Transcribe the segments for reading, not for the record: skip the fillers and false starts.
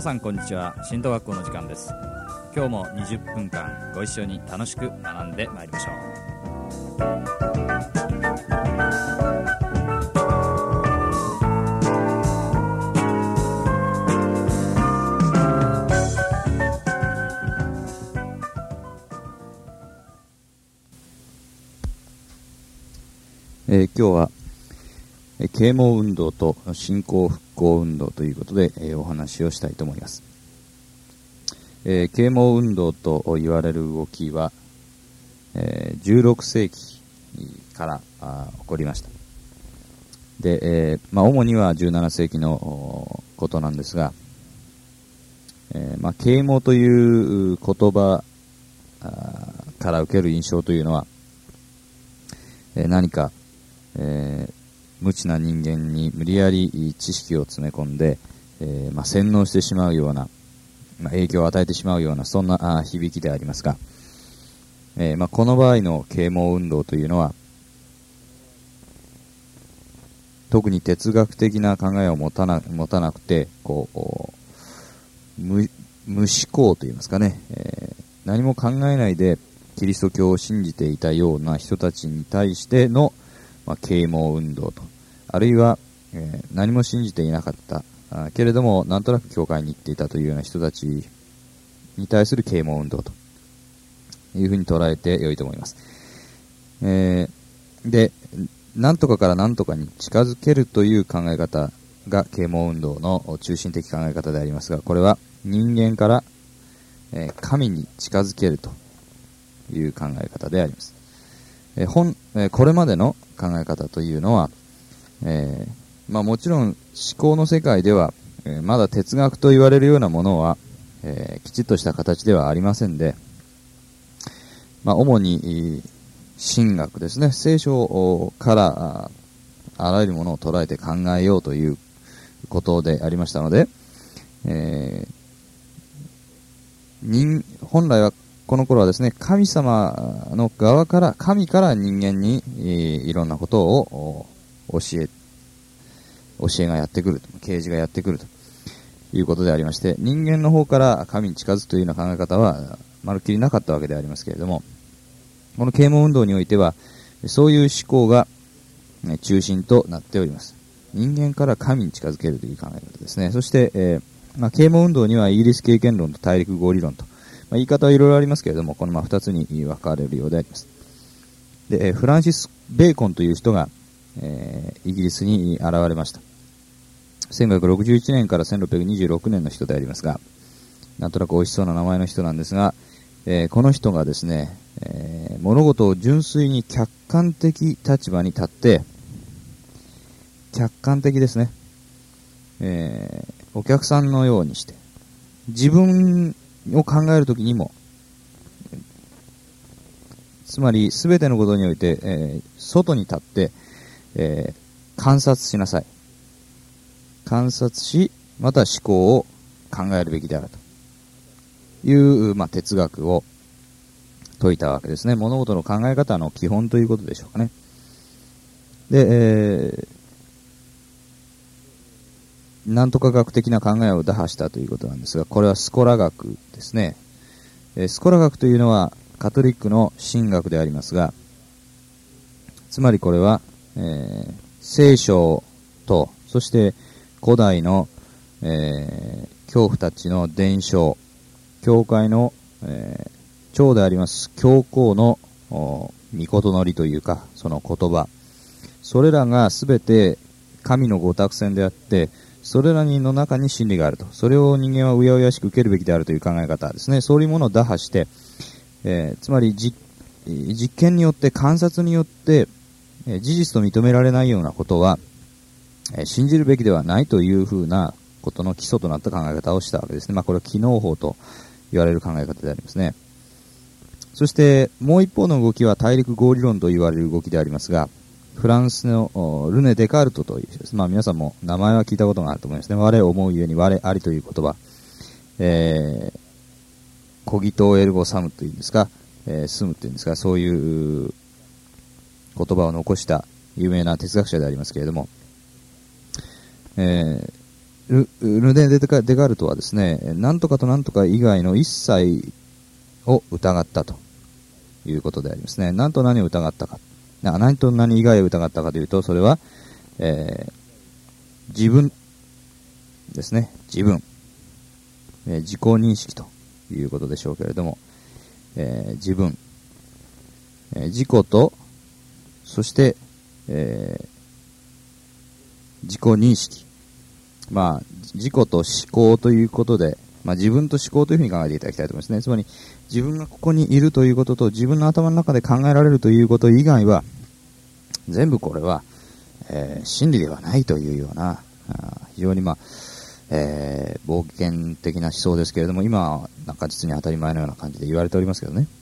皆さんこんにちは。進道学校の時間です。今日も20分間ご一緒に楽しく学んでまいりましょう。 今日は啓蒙運動と信仰復興運動ということで、お話をしたいと思います。啓蒙運動と言われる動きは、16世紀から起こりました。で、主には17世紀のことなんですが、啓蒙という言葉から受ける印象というのは、何か無知な人間に無理やり知識を詰め込んで、洗脳してしまうような、影響を与えてしまうような、そんな響きでありますが、この場合の啓蒙運動というのは、特に哲学的な考えを持たなくて、無思考といいますかね、何も考えないでキリスト教を信じていたような人たちに対しての啓蒙運動と、あるいは、何も信じていなかったけれどもなんとなく教会に行っていたというような人たちに対する啓蒙運動というふうに捉えて良いと思います。で、なんとかからなんとかに近づけるという考え方が啓蒙運動の中心的考え方でありますが、これは人間から、神に近づけるという考え方であります。これまでの考え方というのは、もちろん思考の世界では、まだ哲学と言われるようなものは、きちっとした形ではありませんで、主に神学ですね、聖書からあらゆるものを捉えて考えようということでありましたので、本来はこの頃はですね、神様の側から、神から人間にいろんなことを教えがやってくると、啓示がやってくるということでありまして、人間の方から神に近づくというような考え方はまるっきりなかったわけでありますけれども、この啓蒙運動においてはそういう思考が中心となっております。人間から神に近づけるという考え方ですね。そして、啓蒙運動にはイギリス経験論と大陸合理論と、言い方はいろいろありますけれども、この2つに分かれるようであります。で、フランシス・ベーコンという人が、イギリスに現れました。1561年から1626年の人でありますが、なんとなく美味しそうな名前の人なんですが、この人がですね、物事を純粋に客観的立場に立って、客観的ですね、お客さんのようにして、自分を考えるときにも、つまり全てのことにおいて、外に立って、観察しなさい。観察し、また思考を考えるべきであるという、哲学を説いたわけですね。物事の考え方の基本ということでしょうかね。で、なんとか学的な考えを打破したということなんですが、これはスコラ学ですね。スコラ学というのはカトリックの神学でありますが、つまりこれは、聖書と、そして古代の、教父たちの伝承、教会の、長であります教皇の御事のりというか、その言葉、それらがすべて神のご託宣であって、それらの中に真理があると。それを人間はうやうやしく受けるべきであるという考え方ですね。そういうものを打破して、つまり実験によって、観察によって、事実と認められないようなことは、信じるべきではないというふうなことの基礎となった考え方をしたわけですね。これは機能法と言われる考え方でありますね。そしてもう一方の動きは大陸合理論と言われる動きでありますが、フランスのルネ・デカルトという人です。皆さんも名前は聞いたことがあると思いますね。我思うゆえに我ありという言葉、コギトエルゴサムというんですか、スムというんですか、そういう言葉を残した有名な哲学者でありますけれども、 ルネ・デカルトはですね、なんとかとなんとか以外の一切を疑ったということでありますね。何と何を疑ったか。何と何以外を疑ったかというと、それは、自分ですね。自分。自己認識ということでしょうけれども、自分、自己と、そして、自己認識。自己と思考ということで、自分と思考というふうに考えていただきたいと思いますね。つまり、自分がここにいるということと、自分の頭の中で考えられるということ以外は、全部これは、真理ではないというような、非常に冒険的な思想ですけれども、今はなんか実に当たり前のような感じで言われておりますけどね。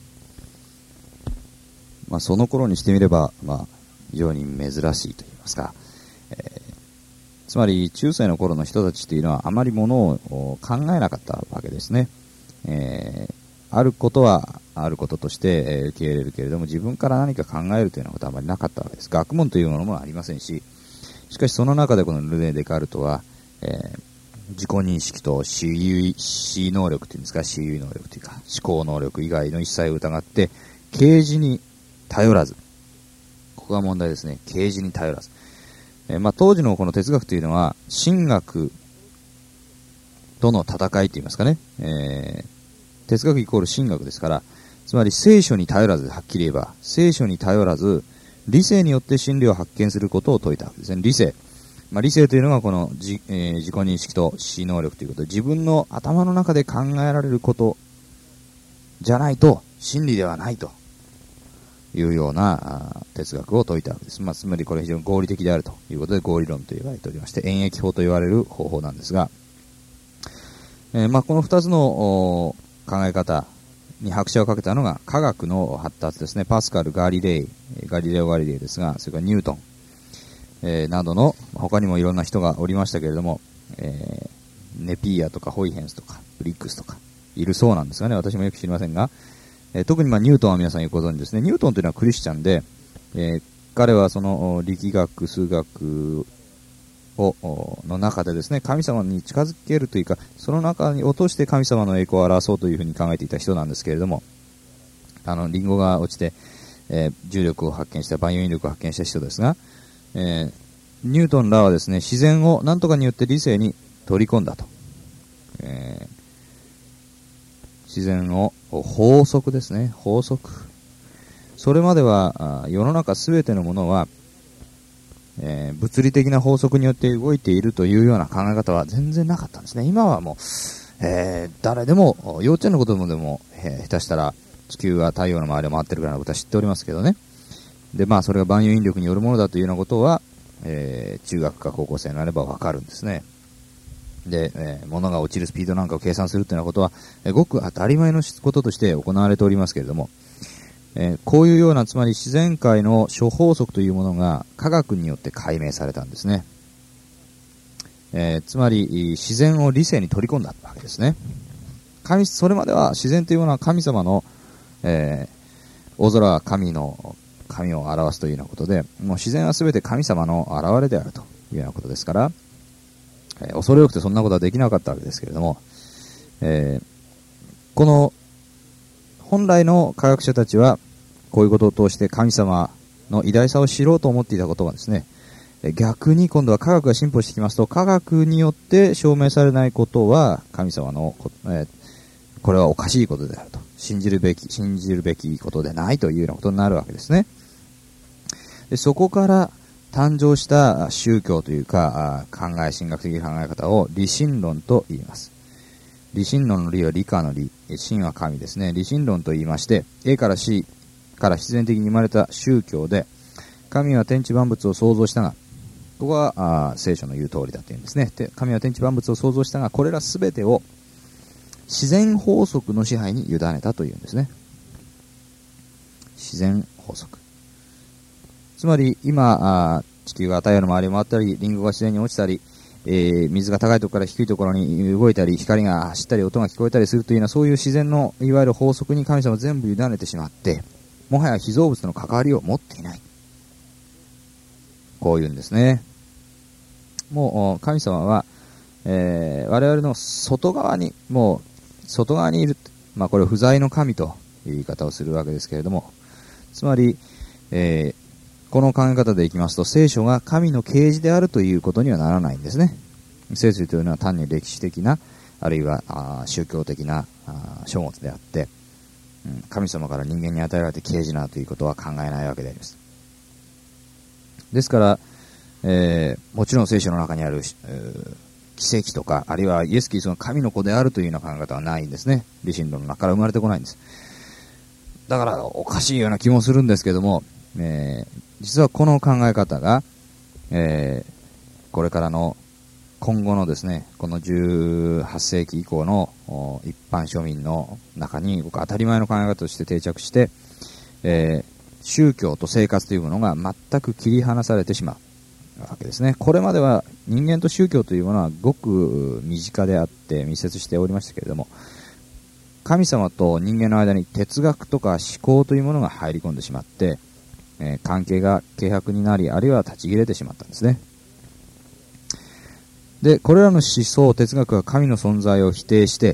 その頃にしてみれば、非常に珍しいと言いますか、つまり中世の頃の人たちというのはあまりものを考えなかったわけですね。あることはあることとして受け入れるけれども、自分から何か考えるというようなことはあまりなかったわけです。学問というものもありませんし、しかしその中でこのルネ・デカルトは、自己認識と思能力というんですか、思維能力というか思考能力以外の一切を疑って、啓示に頼らず、ここが問題ですね。啓示に頼らず、当時のこの哲学というのは神学との戦いといいますかね、哲学イコール神学ですから、つまり聖書に頼らず、はっきり言えば聖書に頼らず理性によって真理を発見することを説いたわけですね。理性、理性というのがこの自己認識と思能力ということで、自分の頭の中で考えられることじゃないと真理ではないというような哲学を説いたわけです。つまりこれ非常に合理的であるということで合理論と言われておりまして、演繹法と言われる方法なんですが、この2つの考え方に拍車をかけたのが科学の発達ですね。パスカル、ガリレオ・ガリレイですが、それからニュートン、などの他にもいろんな人がおりましたけれども、ネピーアとかホイヘンスとかブリックスとかいるそうなんですがね、私もよく知りませんが、特にニュートンは皆さんよくご存知ですね。ニュートンというのはクリスチャンで、彼はその力学、数学の中でですね、神様に近づけるというか、その中に落として神様の栄光を表そうというふうに考えていた人なんですけれども、リンゴが落ちて、重力を発見した、万有引力を発見した人ですが、ニュートンらはですね、自然を何とかによって理性に取り込んだと。自然を法則ですね、法則。それまでは世の中すべてのものは、物理的な法則によって動いているというような考え方は全然なかったんですね。今はもう、誰でも幼稚園のことでも、下手したら地球は太陽の周りを回ってるからことは知っておりますけどね。でそれが万有引力によるものだというようなことは、中学か高校生になればわかるんですね。で、物が落ちるスピードなんかを計算するというようなことは、ごく当たり前のこととして行われておりますけれども、こういうような、つまり自然界の諸法則というものが科学によって解明されたんですね。つまり自然を理性に取り込んだわけですね。それまでは自然というものは神様の、大空は神を表すというようなことで、もう自然は全て神様の現れであるというようなことですから、恐れ多くてそんなことはできなかったわけですけれども、この本来の科学者たちはこういうことを通して神様の偉大さを知ろうと思っていたことがですね、逆に今度は科学が進歩してきますと、科学によって証明されないことは神様のこれはおかしいことであると、信じるべきことでないというようなことになるわけですね。でそこから誕生した宗教というか神学的考え方を理心論と言います。理心論の理は理科の理、心は神ですね。理心論と言いまして、A から C から必然的に生まれた宗教で、神は天地万物を創造したが、ここは聖書の言う通りだというんですね。神は天地万物を創造したが、これらすべてを自然法則の支配に委ねたというんですね。自然法則。つまり今地球が太陽の周りを回ったり、リンゴが自然に落ちたり、水が高いところから低いところに動いたり、光が走ったり、音が聞こえたりするというような、そういう自然のいわゆる法則に神様全部委ねてしまって、もはや被造物との関わりを持っていない。こういうんですね。もう神様は、 我々の外側にいる、これを不在の神という言い方をするわけですけれども、つまり、この考え方でいきますと、聖書が神の啓示であるということにはならないんですね。聖書というのは単に歴史的な、あるいは宗教的な書物であって、神様から人間に与えられて啓示なということは考えないわけであります。ですから、もちろん聖書の中にある奇跡とか、あるいはイエス・キリストが神の子であるというような考え方はないんですね。理心論の中から生まれてこないんです。だからおかしいような気もするんですけども、実はこの考え方が、これからの今後のですね、この18世紀以降の一般庶民の中に僕当たり前の考え方として定着して、宗教と生活というものが全く切り離されてしまうわけですね。これまでは人間と宗教というものはごく身近であって密接しておりましたけれども、神様と人間の間に哲学とか思考というものが入り込んでしまって、関係が軽薄になり、あるいは立ち切れてしまったんですね。で、これらの思想、哲学が神の存在を否定して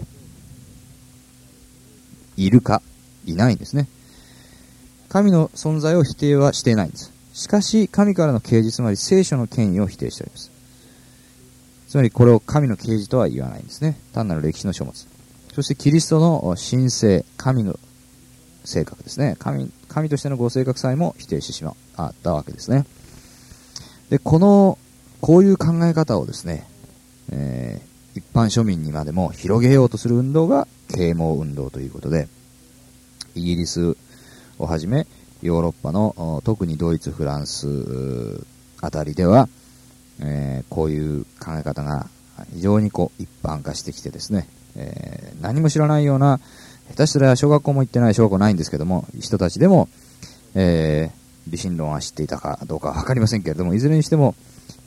いるか、いないんですね。神の存在を否定はしていないんです。しかし、神からの啓示、つまり聖書の権威を否定しております。つまり、これを神の啓示とは言わないんですね。単なる歴史の書物。そして、キリストの神性、神の性格ですね。神としてのご性格さえも否定してしまったわけですね。で、こういう考え方をですね、一般庶民にまでも広げようとする運動が啓蒙運動ということで、イギリスをはじめヨーロッパの特にドイツ、フランスあたりでは、こういう考え方が非常に一般化してきてですね、何も知らないような、下手したら小学校も行ってない、小学校ないんですけども、人たちでも、理心論は知っていたかどうかは分かりませんけれども、いずれにしても、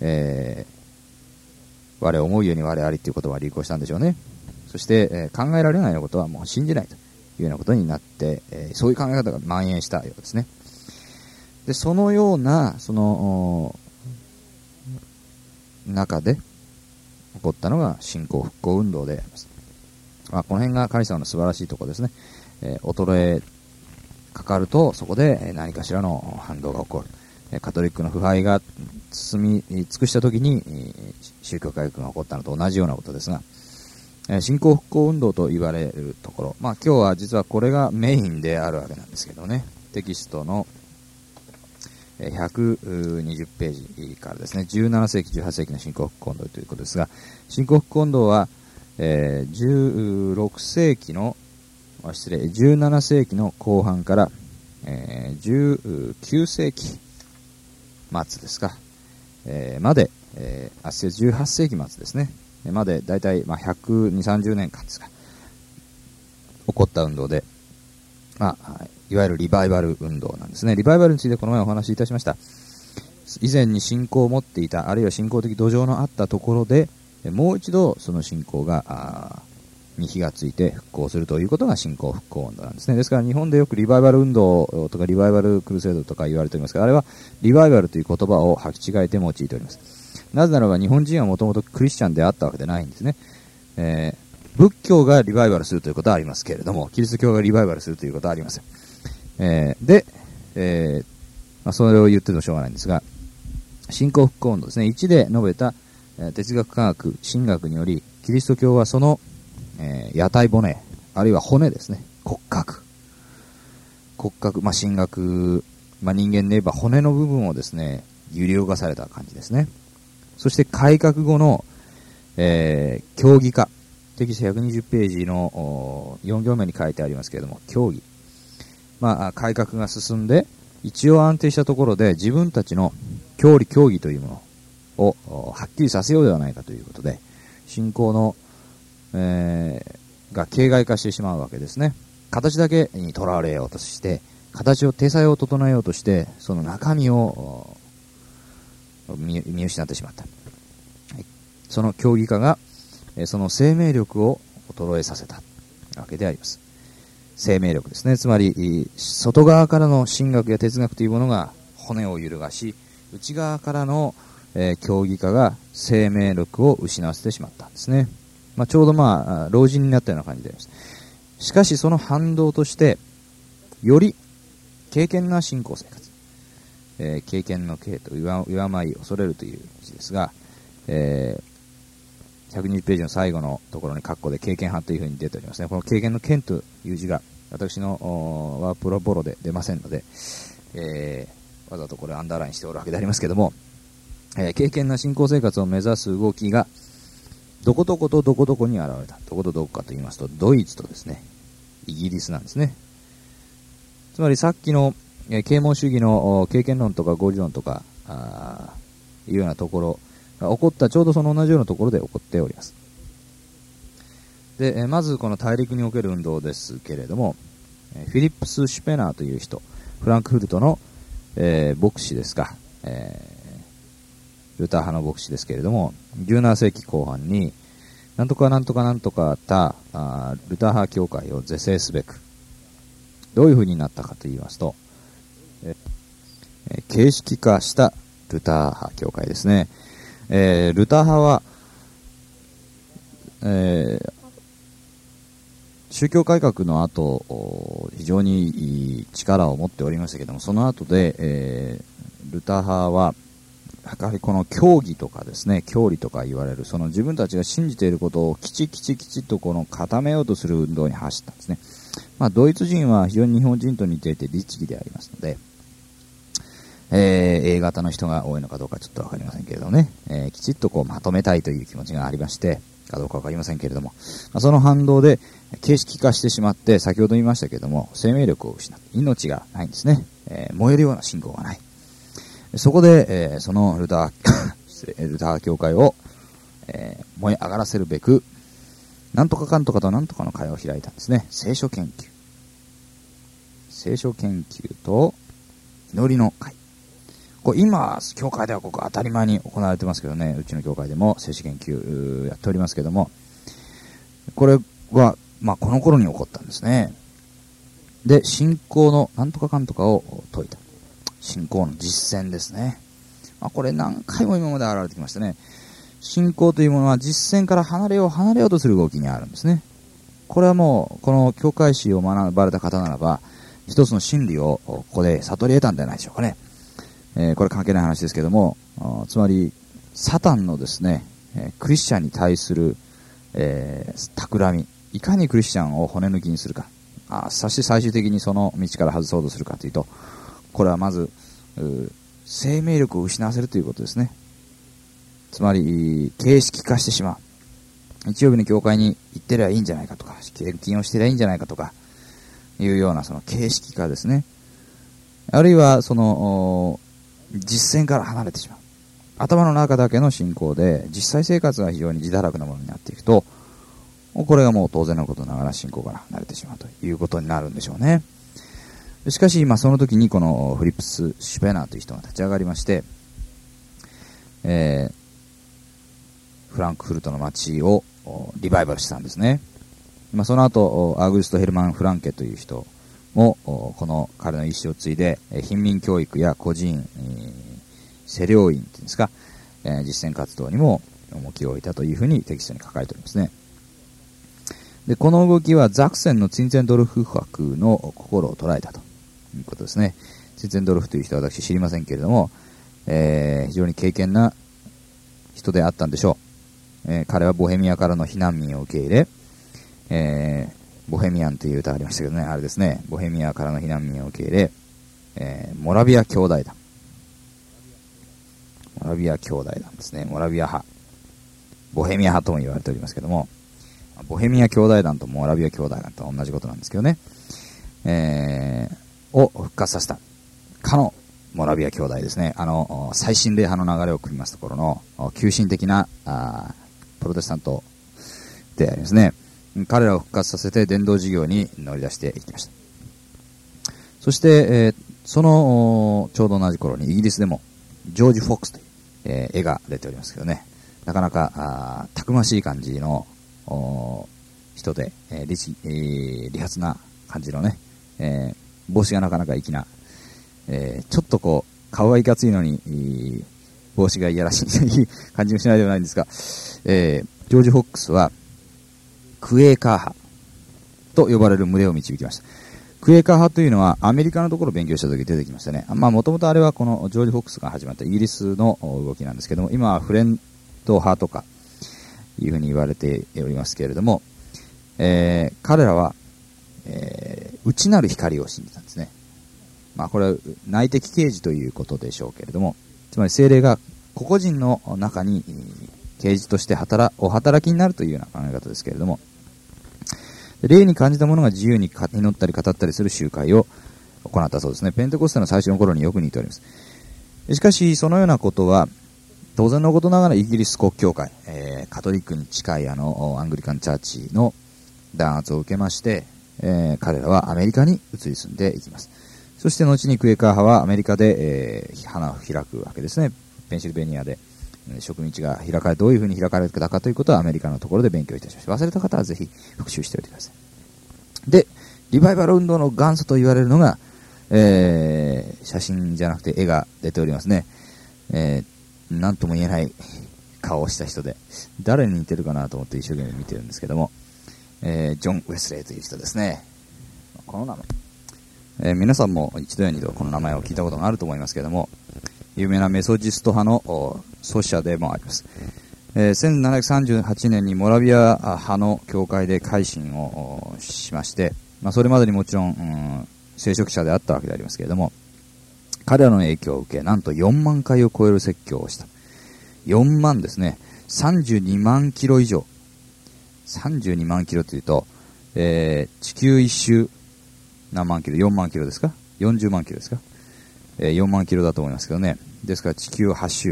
我思うように我ありという言葉は流行したんでしょうね。そして、考えられないようなことはもう信じないというようなことになって、そういう考え方が蔓延したようですね。で、そのような中で起こったのが信仰復興運動であります。この辺が神様の素晴らしいところですね。衰えかかるとそこで何かしらの反動が起こる。カトリックの腐敗が進み尽くした時に宗教改革が起こったのと同じようなことですが、信仰復興運動と言われるところ、今日は実はこれがメインであるわけなんですけどね。テキストの120ページからですね、17世紀18世紀の信仰復興運動ということですが、信仰復興運動は17世紀の後半から、19世紀末ですか、まで、18世紀末ですね、までだいたい120、30年間ですか、起こった運動で、いわゆるリバイバル運動なんですね。リバイバルについてこの前お話しいたしました。以前に信仰を持っていた、あるいは信仰的土壌のあったところで、もう一度その信仰に火がついて復興するということが信仰復興運動なんですね。ですから日本でよくリバイバル運動とかリバイバルクルセードとか言われておりますが、あれはリバイバルという言葉を履き違えて用いております。なぜならば日本人はもともとクリスチャンであったわけでないんですね。仏教がリバイバルするということはありますけれども、キリスト教がリバイバルするということはありません。それを言ってもしょうがないんですが、信仰復興運動ですね。1で述べた哲学科学、神学により、キリスト教はその、屋台骨、あるいは骨ですね。骨格、神学、人間で言えば骨の部分をですね、揺り動かされた感じですね。そして改革後の、教義化、テキスト120ページの4行目に書いてありますけれども、教義。改革が進んで、一応安定したところで自分たちの教義というものをはっきりさせようではないかということで、信仰の、が形骸化してしまうわけですね。形だけにとらわれようとして、形を体裁を整えようとして、その中身を見失ってしまった。はい、その教義化が、その生命力を衰えさせたわけであります。生命力ですね。つまり、外側からの神学や哲学というものが骨を揺るがし、内側からの競技化が生命力を失わせてしまったんですね。ちょうど老人になったような感じであります。しかしその反動として、より敬虔な信仰生活、敬虔の敬と敬い恐れるという字ですが、120ページの最後のところに括弧で敬虔派というふうに出ておりますね。この敬虔の虔という字が私のワープロボロで出ませんので、わざとこれアンダーラインしておるわけでありますけども、敬虔な信仰生活を目指す動きがどこどことどこどこに現れた。どことどこかと言いますと、ドイツとですね、イギリスなんですね。つまりさっきの啓蒙主義の敬虔論とか合理論とかいうようなところが起こったちょうどその同じようなところで起こっております。で、まずこの大陸における運動ですけれども、フィリップス・シュペナーという人、フランクフルトの、牧師ですか、ルター派の牧師ですけれども、17世紀後半になんとかなんとかなんとかたルター派教会を是正すべく、どういう風になったかと言いますと、形式化したルター派教会ですね。ルター派は、宗教改革の後、非常に力を持っておりましたけれども、その後で、ルター派はやはりこの教義とかですね、教理とか言われる、その自分たちが信じていることをきちとこの固めようとする運動に走ったんですね。ドイツ人は非常に日本人と似ていて律儀でありますので、A 型の人が多いのかどうかちょっとわかりませんけれどもね、きちっとこうまとめたいという気持ちがありまして、かどうかわかりませんけれども、その反動で形式化してしまって、先ほど言いましたけれども、生命力を失って、命がないんですね。燃えるような信仰がない。そこで、そのルター教会を、燃え上がらせるべく、なんとかかんとかとなんとかの会を開いたんですね。聖書研究と祈りの会。今、教会ではここ当たり前に行われてますけどね、うちの教会でも聖書研究やっておりますけども、これは、この頃に起こったんですね。で、信仰のなんとかかんとかを説いた。信仰の実践ですね。これ何回も今まで現れてきましたね。信仰というものは実践から離れようとする動きにあるんですね。これはもう、この教会史を学ばれた方ならば、一つの真理をここで悟り得たんじゃないでしょうかね。これ関係ない話ですけども、つまり、サタンのですね、クリスチャンに対する、企み、いかにクリスチャンを骨抜きにするか、そして最終的にその道から外そうとするかというと、これはまず、生命力を失わせるということですね。つまり、形式化してしまう。日曜日の教会に行ってりゃいいんじゃないかとか、献金をしてりゃいいんじゃないかとか、いうようなその形式化ですね。あるいは、その、実践から離れてしまう。頭の中だけの信仰で、実際生活が非常に自堕落なものになっていくと、これがもう当然のことながら信仰から離れてしまうということになるんでしょうね。しかし、その時にこのフリップス・シュペナーという人が立ち上がりまして、フランクフルトの街をリバイバルしたんですね。その後、アーグスト・ヘルマン・フランケという人も、この彼の意思を継いで、貧民教育や孤児院、施療院っていうんですか、実践活動にも重きを置いたというふうにテキストに書かれておりますね。で、この動きはザクセンのツィンツェンドルフ伯の心を捉えたということですね。ツィンツェンドルフという人は私知りませんけれども、非常に敬虔な人であったんでしょう。彼はボヘミアからの避難民を受け入れ、ボヘミアンという歌がありましたけどね、あれですね、ボヘミアからの避難民を受け入れ、モラビア兄弟団。モラビア兄弟団ですね。モラビア派。ボヘミア派とも言われておりますけども、ボヘミア兄弟団とモラビア兄弟団と同じことなんですけどね、を復活させた。かのモラビア兄弟ですね。最新霊派の流れを組みますところの、急進的な、プロテスタントでありますね。彼らを復活させて伝道事業に乗り出していきました。そして、そのちょうど同じ頃にイギリスでもジョージ・フォックスという、絵が出ておりますけどね、なかなかたくましい感じの人で、利発な感じのね、帽子がなかなか粋な、ちょっとこう顔がいかついのに、 帽子がいやらしいという感じもしないではないんですが、ジョージ・フォックスはクエーカー派と呼ばれる群れを導きました。クエーカー派というのはアメリカのところを勉強した時出てきましたね。もともとあれはこのジョージ・フォックスが始まったイギリスの動きなんですけども、今はフレンド派とかいうふうに言われておりますけれども、彼らは、内なる光を信じたんですね。これは内的啓示ということでしょうけれども、つまり聖霊が個々人の中に啓示としてお働きになるというような考え方ですけれども、霊に感じた者が自由に祈ったり語ったりする集会を行ったそうですね。ペンテコステの最初の頃によく似ております。しかしそのようなことは当然のことながらイギリス国教会、カトリックに近いアングリカンチャーチの弾圧を受けまして、彼らはアメリカに移り住んでいきます。そして後にクエーカー派はアメリカで、花を開くわけですね。ペンシルベニアで植民地がどういうふうに開かれたかということはアメリカのところで勉強いたしました。忘れた方はぜひ復習しておいてください。で、リバイバル運動の元祖と言われるのが、写真じゃなくて絵が出ておりますね。なんとも言えない顔をした人で、誰に似てるかなと思って一生懸命見てるんですけども、ジョン・ウェスレーという人ですね。この名前、皆さんも一度や二度この名前を聞いたことがあると思いますけども、有名なメソジスト派の創始者でもあります。1738年にモラビア派の教会で改心をしまして、それまでにもちろん、聖職者であったわけでありますけれども、彼らの影響を受け、なんと4万回を超える説教をした。4万ですね。32万キロ以上。32万キロというと、地球一周何万キロ ?4 万キロですか ?40 万キロですか、4万キロだと思いますけどね。ですから地球8周、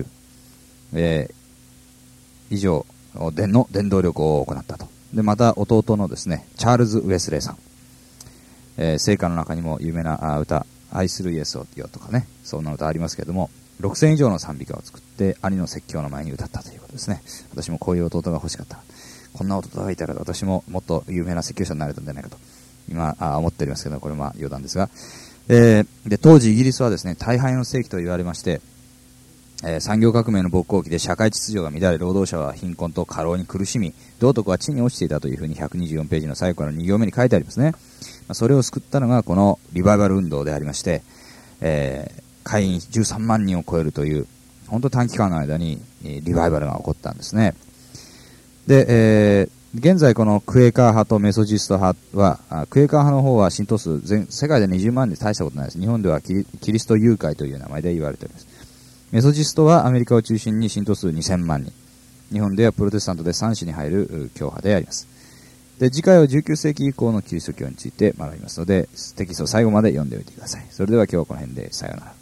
以上の伝道旅行を行ったと。で、また弟のですね、チャールズ・ウェスレーさん。聖歌の中にも有名な歌、愛するイエスをよとかね、そんな歌ありますけれども、6000以上の賛美歌を作って兄の説教の前に歌ったということですね。私もこういう弟が欲しかった。こんな弟がいたら私ももっと有名な説教者になれたんじゃないかと今思っておりますけど、これは余談ですが、で当時イギリスはですね、大敗の世紀と言われまして、産業革命の勃興期で社会秩序が乱れ、労働者は貧困と過労に苦しみ、道徳は地に落ちていたというふうに124ページの最後から2行目に書いてありますね。それを救ったのがこのリバイバル運動でありまして、会員13万人を超えるという本当短期間の間にリバイバルが起こったんですね。で、現在このクエーカー派とメソジスト派は、クエーカー派の方は信徒数世界で20万人で大したことないです。日本ではキリスト誘拐という名前で言われております。メソジストはアメリカを中心に信徒数2000万人。日本ではプロテスタントで3種に入る教派であります。で、次回は19世紀以降のキリスト教について学びますので、テキストを最後まで読んでおいてください。それでは今日はこの辺でさようなら。